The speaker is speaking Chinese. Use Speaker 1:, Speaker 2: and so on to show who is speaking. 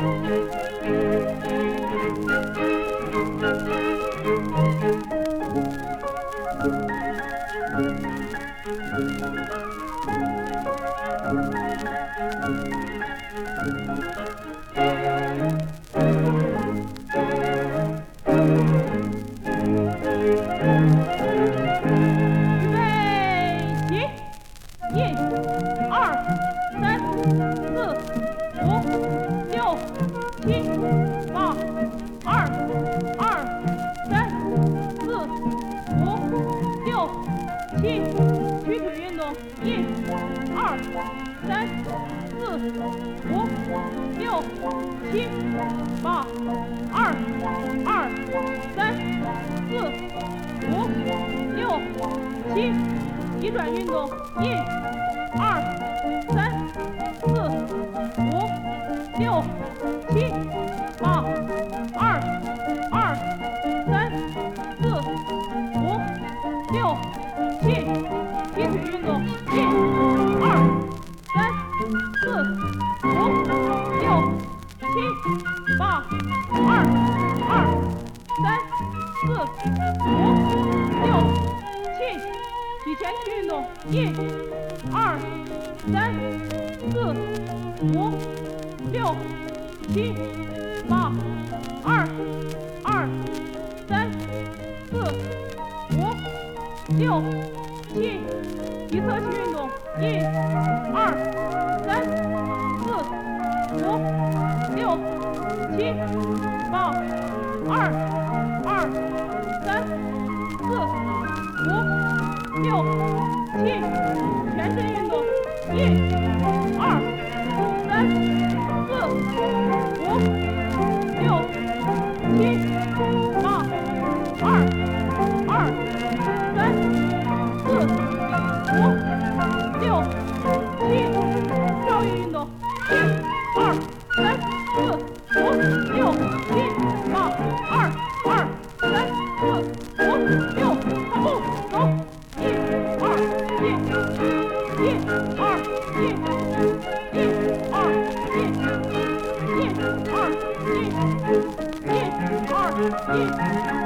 Speaker 1: 急转运动，1、2、3、4、5、6、7、8、2、2、3、4、5、6、7，踢腿运动，1、2、3、4、5、6、7、8、2、2、3、4、5、6、7。举前屈运动，1、2、3、4、5、6、7、8、2、2、3、4、5、6、7。提侧屈运动，1、2、3、4、5、6、7、8、2、2、3、4、5、6、7，全身运动，1、2、3、4、5、6、7、8、2、2、3、4、5、6、7，跳跃运动，1、2、3、4、5、6、7、8、2、2、3、4、5、6，踏步走。1、2、1、1、2、1、1、2、1、1、2、1、1、2、1。